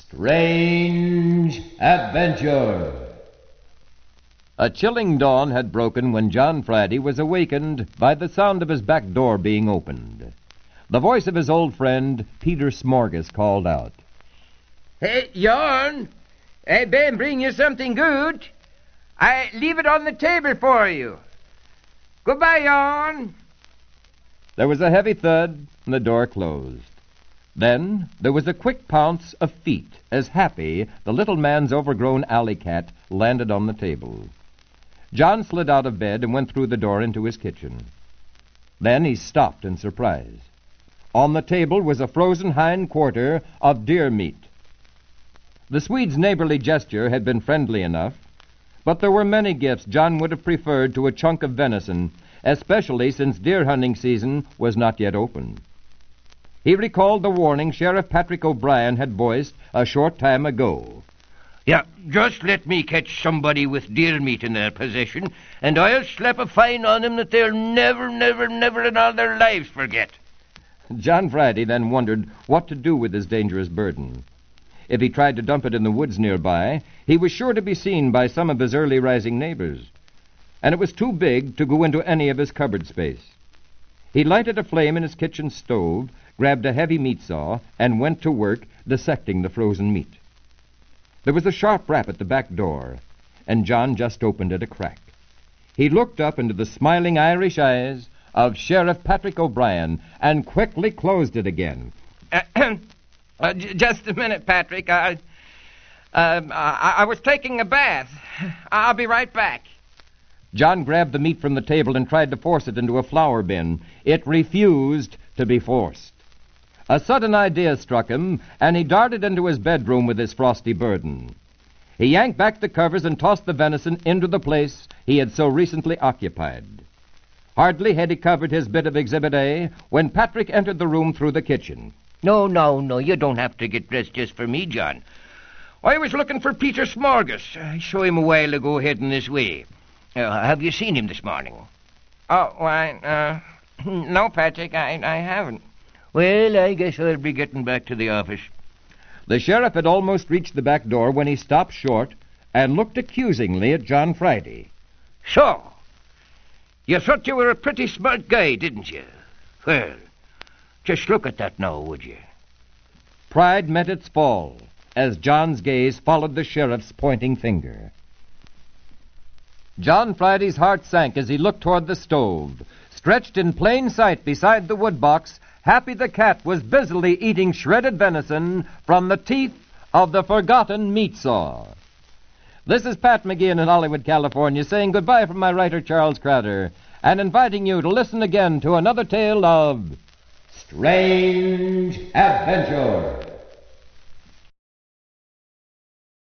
Strange Adventure. A chilling dawn had broken when John Friday was awakened by the sound of his back door being opened. The voice of his old friend, Peter Smorgas, called out. Hey, Jan, I been bring you something good. I leave it on the table for you. Goodbye, Jan. There was a heavy thud, and the door closed. Then there was a quick pounce of feet as Happy, the little man's overgrown alley cat, landed on the table. John slid out of bed and went through the door into his kitchen. Then he stopped in surprise. On the table was a frozen hind quarter of deer meat. The Swede's neighborly gesture had been friendly enough, but there were many gifts John would have preferred to a chunk of venison, especially since deer hunting season was not yet open. He recalled the warning Sheriff Patrick O'Brien had voiced a short time ago. Yeah, just let me catch somebody with deer meat in their possession, and I'll slap a fine on them that they'll never in all their lives forget. John Friday then wondered what to do with his dangerous burden. If he tried to dump it in the woods nearby, he was sure to be seen by some of his early rising neighbors, and it was too big to go into any of his cupboard space. He lighted a flame in his kitchen stove, grabbed a heavy meat saw, and went to work dissecting the frozen meat. There was a sharp rap at the back door, and John just opened it a crack. He looked up into the smiling Irish eyes of Sheriff Patrick O'Brien and quickly closed it again. Just a minute, Patrick. I was taking a bath. I'll be right back. John grabbed the meat from the table and tried to force it into a flour bin. It refused to be forced. A sudden idea struck him, and he darted into his bedroom with his frosty burden. He yanked back the covers and tossed the venison into the place he had so recently occupied. Hardly had he covered his bit of Exhibit A when Patrick entered the room through the kitchen. No, you don't have to get dressed just for me, John. I was looking for Peter Smorgas. I saw him a while ago heading this way. Have you seen him this morning? Oh, why, no, Patrick, I haven't. Well, I guess I'll be getting back to the office. The sheriff had almost reached the back door when he stopped short and looked accusingly at John Friday. So, you thought you were a pretty smart guy, didn't you? Well, just look at that now, would you? Pride met its fall as John's gaze followed the sheriff's pointing finger. John Friday's heart sank as he looked toward the stove. Stretched in plain sight beside the wood box, Happy the cat was busily eating shredded venison from the teeth of the forgotten meat saw. This is Pat McGeehan in Hollywood, California, saying goodbye from my writer, Charles Crowder, and inviting you to listen again to another tale of Strange Adventure.